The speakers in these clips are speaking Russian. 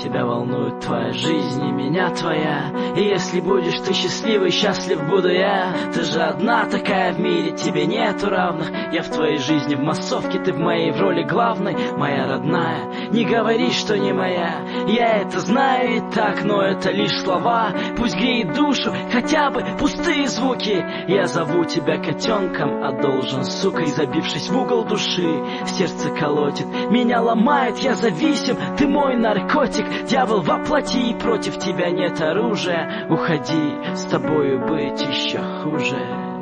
тебя волнует твоя жизнь и меня твоя. И если будешь ты счастливый, счастлив буду я. Ты же одна такая в мире, тебе нету равных. Я в твоей жизни в массовке, ты в моей в роли главной. Моя родная, не говори, что не моя. Я это знаю и так, но это лишь слова. Пусть греет душу хотя бы пустые звуки. Я зову тебя котенком, а должен сукой. Забившись в угол души, сердце колотит, меня ломает, я зависим, ты мой наркотик. Дьявол воплоти, и против тебя нет оружия. Уходи, с тобою быть еще хуже.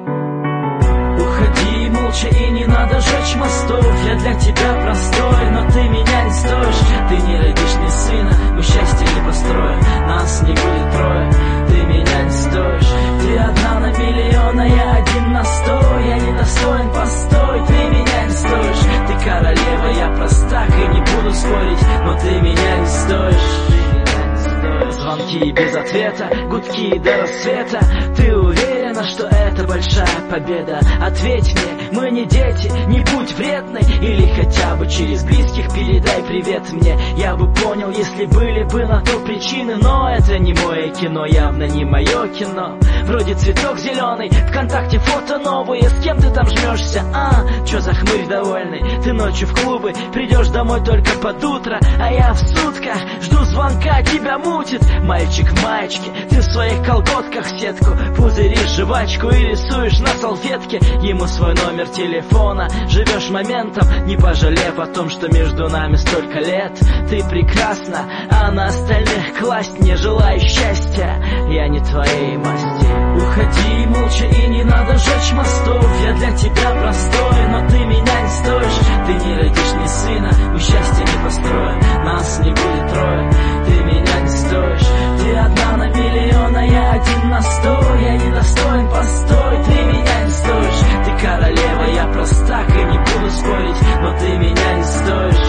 Уходи молча, и не надо жечь мостов. Я для тебя простой, но ты меня не стоишь. Ты не родишь ни сына, мы счастье не построим. Нас не будет трое, ты меня не стоишь. Ты одна на миллион, а я один на 100. Я недостоин, постой, ты меня не стоишь. Ты королева, я простак и не буду спорить, но ты меня не стоишь. Звонки без ответа, гудки до рассвета. Ты уверена, что это большая победа? Ответь мне, мы не дети, не будь вредной. Или хотя бы через близких передай привет мне. Я бы понял, если были бы на то причины. Но это не мое кино, явно не мое кино. Вроде цветок зеленый, ВКонтакте фото новые. С кем ты там жмешься, чё за хмырь довольный? Ты ночью в клубы, придешь домой только под утро. А я в сутках жду звонка, тебя мутит. Мальчик в маечке, ты в своих колготках сетку пузыришь жвачку и рисуешь на салфетке ему свой номер телефона. Живешь моментом, не пожалев о том, что между нами столько лет. Ты прекрасна, а на остальных класть не желаю счастья. Я не твоей масти. Уходи молча, и не надо жечь мостов. Я для тебя простой, но ты меня не стоишь. Ты не родишь ни сына, мы счастье не построим. Нас не будет трое, ты меня не стоишь. Ты одна на миллион, а я один на 100. Я недостоин, постой, ты меня не стоишь. Ты королева, я простак и не буду спорить, но ты меня не стоишь.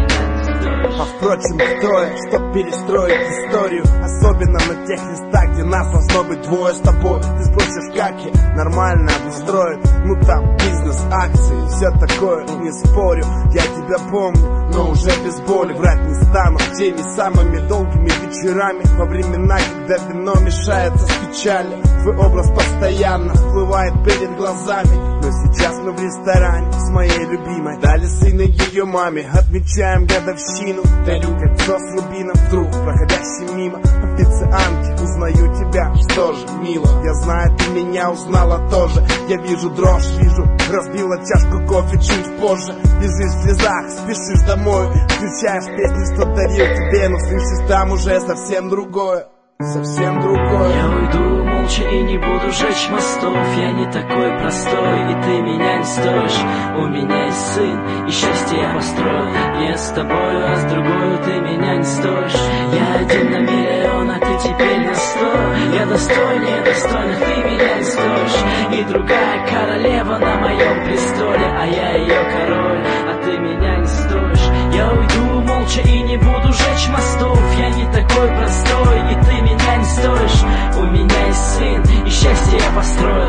А впрочем, кто я, чтоб перестроить историю? Особенно на тех местах, где нас должно быть двое с тобой. Ты спросишь, как я нормально обустроен? Ну там бизнес, акции, все такое, не спорю. Я тебя помню, но уже без боли. Врать не стану теми самыми долгими вечерами. Во времена, когда вино мешается с печалью. Твой образ постоянно всплывает перед глазами. Но сейчас мы в ресторане с моей любимой. Дали сына ее маме, отмечаем годовщину. Дарю кольцо с рубином, вдруг проходящий мимо. Официантки, узнаю тебя, что же, мило. Я знаю, ты меня узнала тоже. Я вижу дрожь, вижу, разбила чашку кофе чуть позже. Бежишь в слезах, спешишь домой. Включаешь песню, что дарил тебе, но слышишь там уже совсем другое. Совсем другое. Я уйду молча и не буду жечь мостов. Я не такой простой, и ты меня не стоишь. У меня есть сын, и счастье я построю. Не с тобою, а с другой ты меня не стоишь. Я один на миллион, а ты теперь на 100. Я достойнее достойных, ты меня не стоишь. И другая королева на моем престоле, а я ее король, а ты меня не стоишь. Я уйду молча и не буду жечь мостов. Я не такой простой, и ты меня не стоишь. У меня есть сын, и счастье я построю.